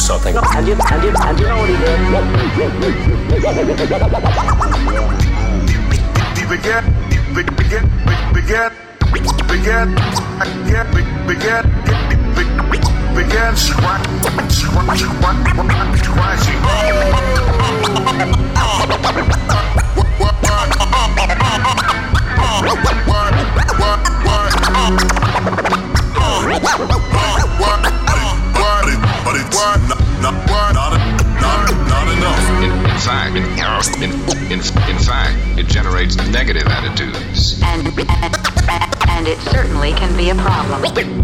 something. And you know what he did? Began scratching. But it's not enough. In fact, it generates negative attitudes. And it certainly can be a problem.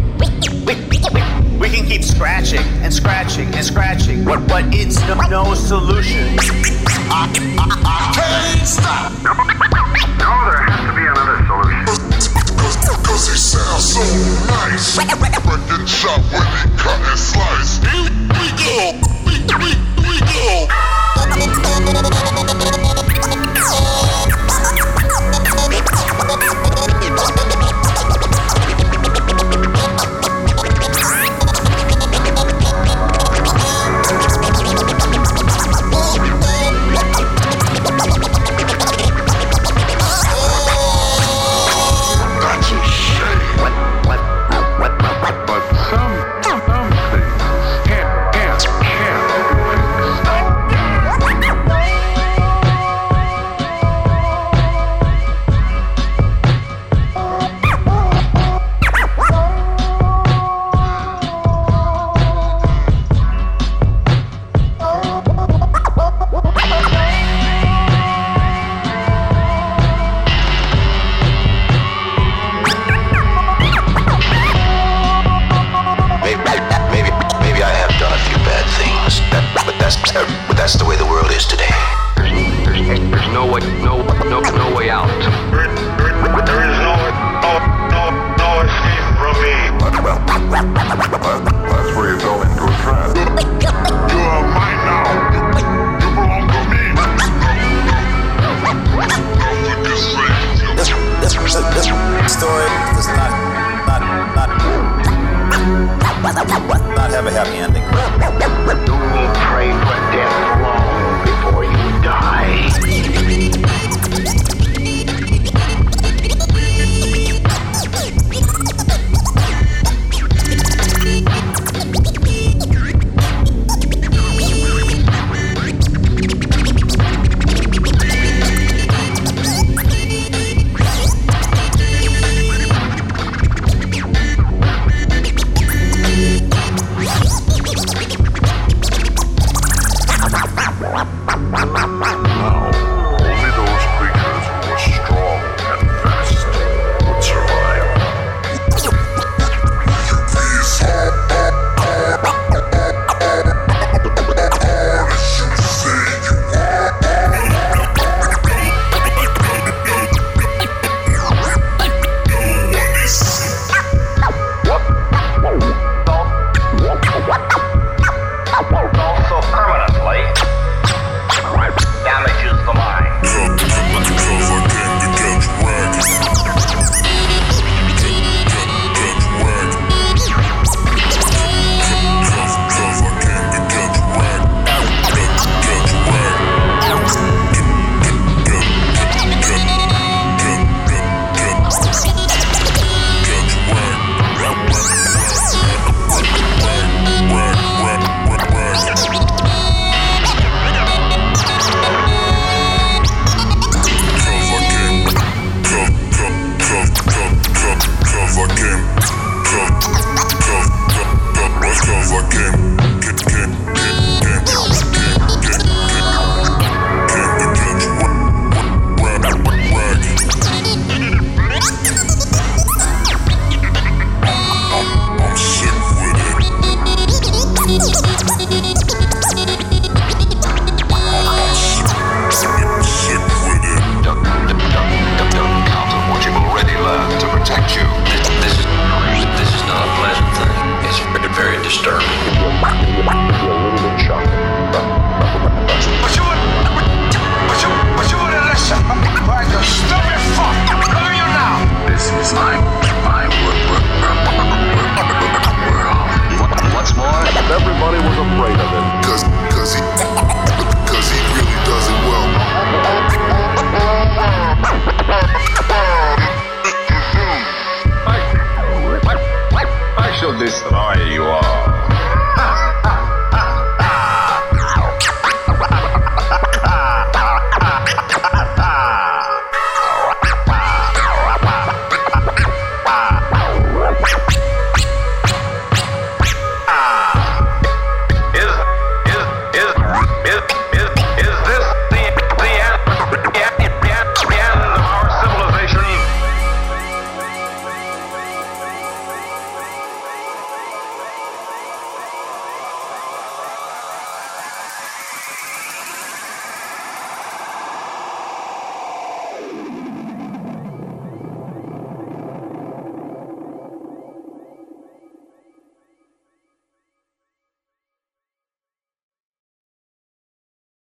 We can keep scratching and scratching and scratching, but it's no solution. I can't stop. No, there has to be another solution. Cause he sounds so nice. Breaking shot when he cut and slice. Here we go. We go. But that's the way the world is today. There's no way out. There is no escape from me. That's where you fell into a trap. You are mine now. You belong to me. This story does not have a happy ending. You will pray for death long before you die. Now.